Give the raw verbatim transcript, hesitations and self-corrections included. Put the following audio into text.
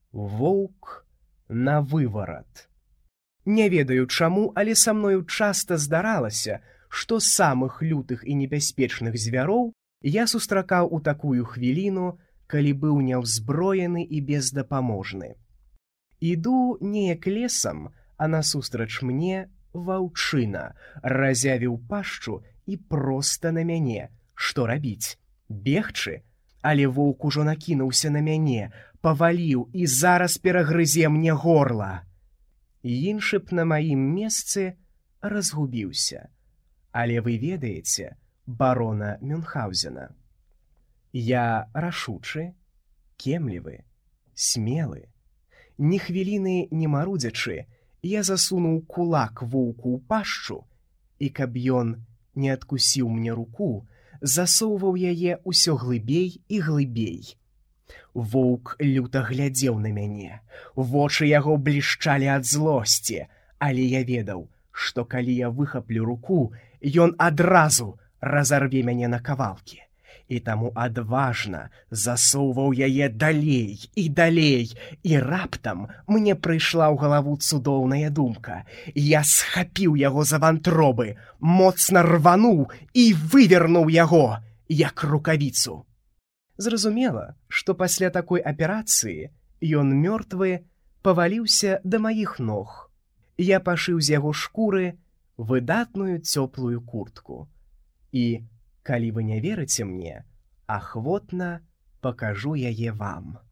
Воўк на выварат. Не ведаю чаму, але са мною часта здаралася, што самых лютых і небяспечных звяроў я сустракаў у такую хвіліну, калі быў няўзброены і бездапаможны. Іду неяк лесам, а насустрач мне ваўчына разявіў пашчу і проста на мяне. Што рабіць? Бегчы? Але воўк ужо накінуўся на мяне, паваліў і зараз перагрызе мне горла. Іншы б на маім месцы разгубіўся. Але вы ведаеце барона Мюнхгаузена. Я рашучы, кемлівы, смелы. Ні хвіліны не марудзячы, я засунуў кулак воўку ў пашчу, і каб ён не адкусіў мне руку, засоўваў яе ўсё глыбей і глыбей. Воўк люта глядзеў на мяне, вочы яго блішчалі ад злосці, але я ведаў, што калі я выхаплю руку, ён адразу разарве мяне на кавалкі. І таму адважна засоўваў яе далей і далей, і раптам мне прыйшла ў галаву цудоўная думка. Я схапіў яго за вантробы, моцна рвануў і вывернуў яго, як рукавіцу. Зразумела, што пасля такой аперацыі ён мёртвы паваліўся да маіх ног. Я пашыў з яго шкуры выдатную цёплую куртку. І калі вы не верыце мне, ахвотна пакажу яе вам.